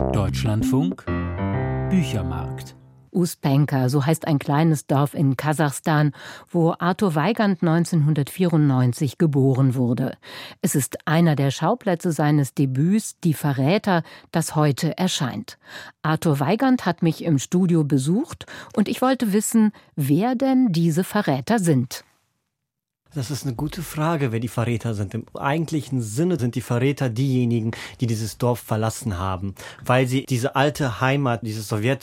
Deutschlandfunk Büchermarkt. Uspenka, so heißt ein kleines Dorf in Kasachstan, wo Arthur Weigand 1994 geboren wurde. Es ist einer der Schauplätze seines Debüts Die Verräter, das heute erscheint. Arthur Weigand hat mich im Studio besucht und ich wollte wissen, wer denn diese Verräter sind. Das ist eine gute Frage, wer die Verräter sind. Im eigentlichen Sinne sind die Verräter diejenigen, die dieses Dorf verlassen haben, weil sie diese alte Heimat, diese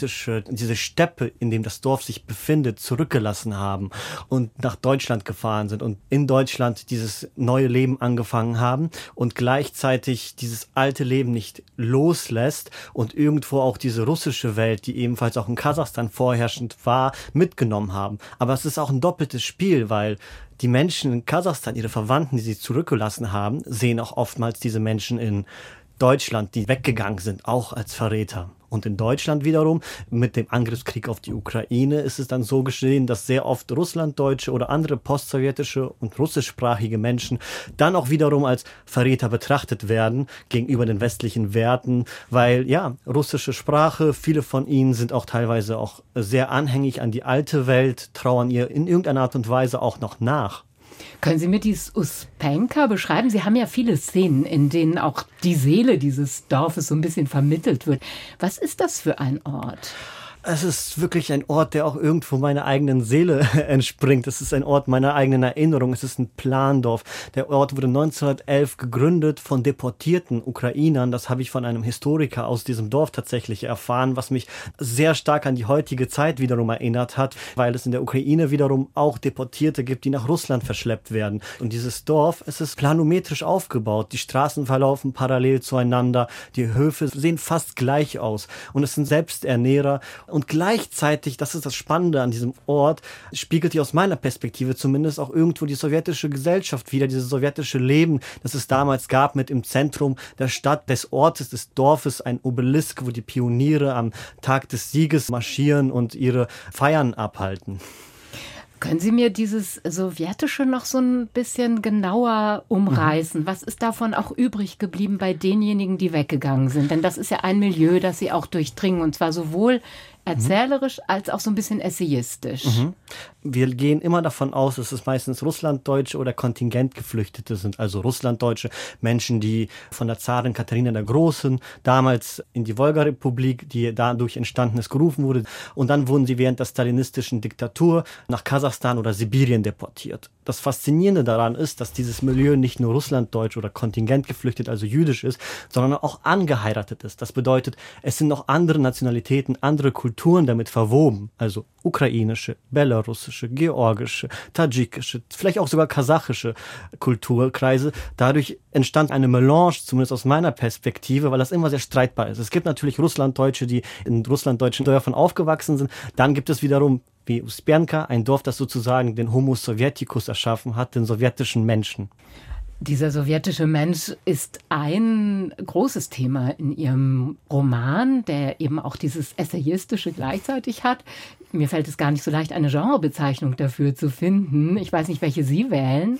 Steppe, in dem das Dorf sich befindet, zurückgelassen haben und nach Deutschland gefahren sind und in Deutschland dieses neue Leben angefangen haben und gleichzeitig dieses alte Leben nicht loslässt und irgendwo auch diese russische Welt, die ebenfalls auch in Kasachstan vorherrschend war, mitgenommen haben. Aber es ist auch ein doppeltes Spiel, weil die Menschen in Kasachstan, ihre Verwandten, die sie zurückgelassen haben, sehen auch oftmals diese Menschen in Deutschland, die weggegangen sind, auch als Verräter. Und in Deutschland wiederum, mit dem Angriffskrieg auf die Ukraine, ist es dann so geschehen, dass sehr oft Russlanddeutsche oder andere postsowjetische und russischsprachige Menschen dann auch wiederum als Verräter betrachtet werden gegenüber den westlichen Werten, weil ja, russische Sprache, viele von ihnen sind auch teilweise auch sehr anhängig an die alte Welt, trauern ihr in irgendeiner Art und Weise auch noch nach. Können Sie mir dieses Uspenka beschreiben? Sie haben ja viele Szenen, in denen auch die Seele dieses Dorfes so ein bisschen vermittelt wird. Was ist das für ein Ort? Es ist wirklich ein Ort, der auch irgendwo meiner eigenen Seele entspringt. Es ist ein Ort meiner eigenen Erinnerung. Es ist ein Plandorf. Der Ort wurde 1911 gegründet von deportierten Ukrainern. Das habe ich von einem Historiker aus diesem Dorf tatsächlich erfahren, was mich sehr stark an die heutige Zeit wiederum erinnert hat, weil es in der Ukraine wiederum auch Deportierte gibt, die nach Russland verschleppt werden. Und dieses Dorf, es ist planometrisch aufgebaut. Die Straßen verlaufen parallel zueinander. Die Höfe sehen fast gleich aus. Und es sind Selbsternährer. Und gleichzeitig, das ist das Spannende an diesem Ort, spiegelt die aus meiner Perspektive zumindest auch irgendwo die sowjetische Gesellschaft wider, dieses sowjetische Leben, das es damals gab, mit im Zentrum der Stadt, des Ortes, des Dorfes, ein Obelisk, wo die Pioniere am Tag des Sieges marschieren und ihre Feiern abhalten. Können Sie mir dieses Sowjetische noch so ein bisschen genauer umreißen? Was ist davon auch übrig geblieben bei denjenigen, die weggegangen sind? Denn das ist ja ein Milieu, das Sie auch durchdringen, und zwar sowohl erzählerisch als auch so ein bisschen essayistisch. Wir gehen immer davon aus, dass es meistens Russlanddeutsche oder Kontingentgeflüchtete sind, also Russlanddeutsche Menschen, die von der Zarin Katharina der Großen damals in die Wolga-Republik, die dadurch entstanden ist, gerufen wurde. Und dann wurden sie während der stalinistischen Diktatur nach Kasachstan oder Sibirien deportiert. Das Faszinierende daran ist, dass dieses Milieu nicht nur russlanddeutsch oder kontingentgeflüchtet, also jüdisch ist, sondern auch angeheiratet ist. Das bedeutet, es sind noch andere Nationalitäten, andere Kulturen damit verwoben, also ukrainische, belarussische, georgische, tadschikische, vielleicht auch sogar kasachische Kulturkreise. Dadurch entstand eine Melange, zumindest aus meiner Perspektive, weil das immer sehr streitbar ist. Es gibt natürlich Russlanddeutsche, die in russlanddeutschen Dörfern aufgewachsen sind. Dann gibt es wiederum wie Uspenka, ein Dorf, das sozusagen den Homo Sovieticus erschaffen hat, den sowjetischen Menschen. Dieser sowjetische Mensch ist ein großes Thema in Ihrem Roman, der eben auch dieses Essayistische gleichzeitig hat. Mir fällt es gar nicht so leicht, eine Genrebezeichnung dafür zu finden. Ich weiß nicht, welche Sie wählen.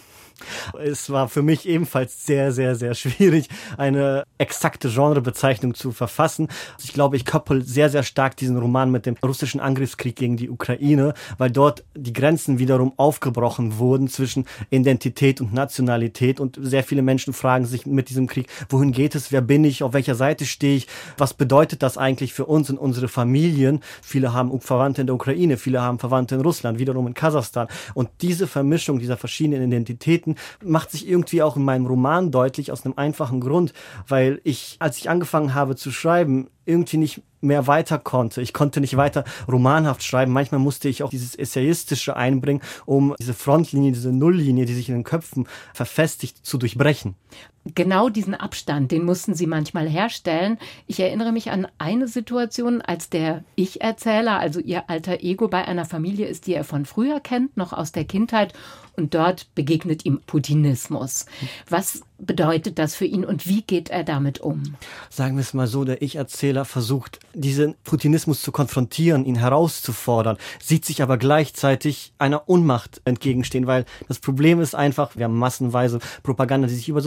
Es war für mich ebenfalls sehr, sehr, sehr schwierig, eine exakte Genrebezeichnung zu verfassen. Ich glaube, ich koppel sehr, sehr stark diesen Roman mit dem russischen Angriffskrieg gegen die Ukraine, weil dort die Grenzen wiederum aufgebrochen wurden zwischen Identität und Nationalität. Und sehr viele Menschen fragen sich mit diesem Krieg, wohin geht es, wer bin ich, auf welcher Seite stehe ich, was bedeutet das eigentlich für uns und unsere Familien? Viele haben Verwandte in der Ukraine, viele haben Verwandte in Russland, wiederum in Kasachstan. Und diese Vermischung dieser verschiedenen Identitäten macht sich irgendwie auch in meinem Roman deutlich aus einem einfachen Grund, weil ich, als ich angefangen habe zu schreiben, irgendwie nicht mehr weiter konnte. Ich konnte nicht weiter romanhaft schreiben. Manchmal musste ich auch dieses Essayistische einbringen, um diese Frontlinie, diese Nulllinie, die sich in den Köpfen verfestigt, zu durchbrechen. Genau diesen Abstand, den mussten Sie manchmal herstellen. Ich erinnere mich an eine Situation, als der Ich-Erzähler, also Ihr alter Ego, bei einer Familie ist, die er von früher kennt, noch aus der Kindheit, und dort begegnet ihm Putinismus. Was bedeutet das für ihn und wie geht er damit um? Sagen wir es mal so, der Ich-Erzähler versucht, diesen Putinismus zu konfrontieren, ihn herauszufordern, sieht sich aber gleichzeitig einer Unmacht entgegenstehen, weil das Problem ist einfach, wir haben massenweise Propaganda, die sich über soziale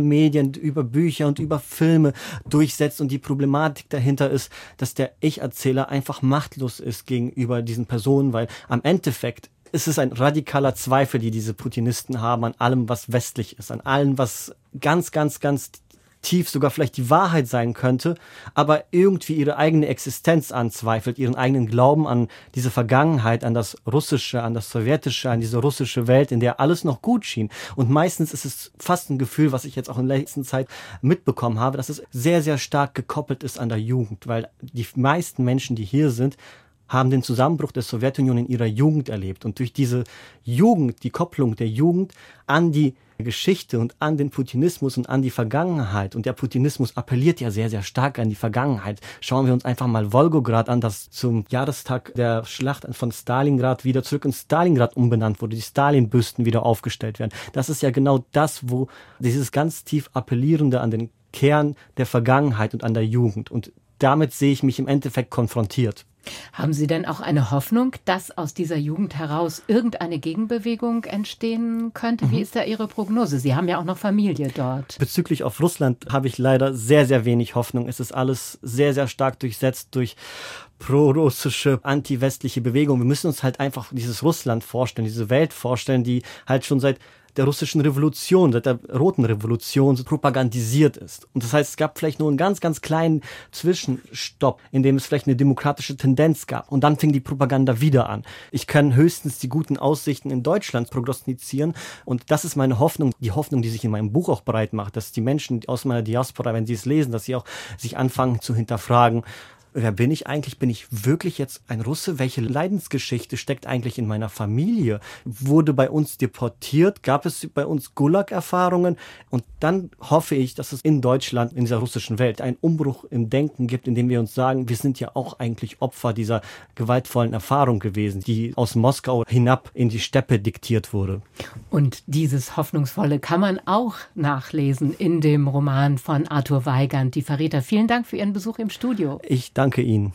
Medien, über Bücher und über Filme durchsetzt. Und die Problematik dahinter ist, dass der Ich-Erzähler einfach machtlos ist gegenüber diesen Personen, weil am Endeffekt ist es ein radikaler Zweifel, die diese Putinisten haben an allem, was westlich ist, an allem, was ganz, ganz, ganz tief sogar vielleicht die Wahrheit sein könnte, aber irgendwie ihre eigene Existenz anzweifelt, ihren eigenen Glauben an diese Vergangenheit, an das Russische, an das Sowjetische, an diese russische Welt, in der alles noch gut schien. Und meistens ist es fast ein Gefühl, was ich jetzt auch in der letzten Zeit mitbekommen habe, dass es sehr, sehr stark gekoppelt ist an der Jugend, weil die meisten Menschen, die hier sind, haben den Zusammenbruch der Sowjetunion in ihrer Jugend erlebt. Und durch diese Jugend, die Kopplung der Jugend an die Geschichte und an den Putinismus und an die Vergangenheit. Und der Putinismus appelliert ja sehr, sehr stark an die Vergangenheit. Schauen wir uns einfach mal Wolgograd an, das zum Jahrestag der Schlacht von Stalingrad wieder zurück in Stalingrad umbenannt wurde, die Stalin-Büsten wieder aufgestellt werden. Das ist ja genau das, wo dieses ganz tief Appellierende an den Kern der Vergangenheit und an der Jugend. Und damit sehe ich mich im Endeffekt konfrontiert. Haben Sie denn auch eine Hoffnung, dass aus dieser Jugend heraus irgendeine Gegenbewegung entstehen könnte? Wie ist da Ihre Prognose? Sie haben ja auch noch Familie dort. Bezüglich auf Russland habe ich leider sehr, sehr wenig Hoffnung. Es ist alles sehr, sehr stark durchsetzt durch pro-russische, anti-westliche Bewegungen. Wir müssen uns halt einfach dieses Russland vorstellen, diese Welt vorstellen, die halt schon seit der russischen Revolution, seit der Roten Revolution so propagandisiert ist. Und das heißt, es gab vielleicht nur einen ganz, ganz kleinen Zwischenstopp, in dem es vielleicht eine demokratische Tendenz gab. Und dann fing die Propaganda wieder an. Ich kann höchstens die guten Aussichten in Deutschland prognostizieren. Und das ist meine Hoffnung, die Hoffnung, die sich in meinem Buch auch breit macht, dass die Menschen aus meiner Diaspora, wenn sie es lesen, dass sie auch sich anfangen zu hinterfragen, wer bin ich eigentlich? Bin ich wirklich jetzt ein Russe? Welche Leidensgeschichte steckt eigentlich in meiner Familie? Wurde bei uns deportiert? Gab es bei uns Gulag-Erfahrungen? Und dann hoffe ich, dass es in Deutschland, in dieser russischen Welt, einen Umbruch im Denken gibt, in dem wir uns sagen, wir sind ja auch eigentlich Opfer dieser gewaltvollen Erfahrung gewesen, die aus Moskau hinab in die Steppe diktiert wurde. Und dieses Hoffnungsvolle kann man auch nachlesen in dem Roman von Arthur Weigand, Die Verräter. Vielen Dank für Ihren Besuch im Studio. Ich danke Ihnen.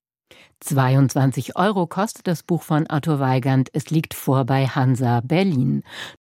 22 € kostet das Buch von Arthur Weigand. Es liegt vor bei Hansa Berlin.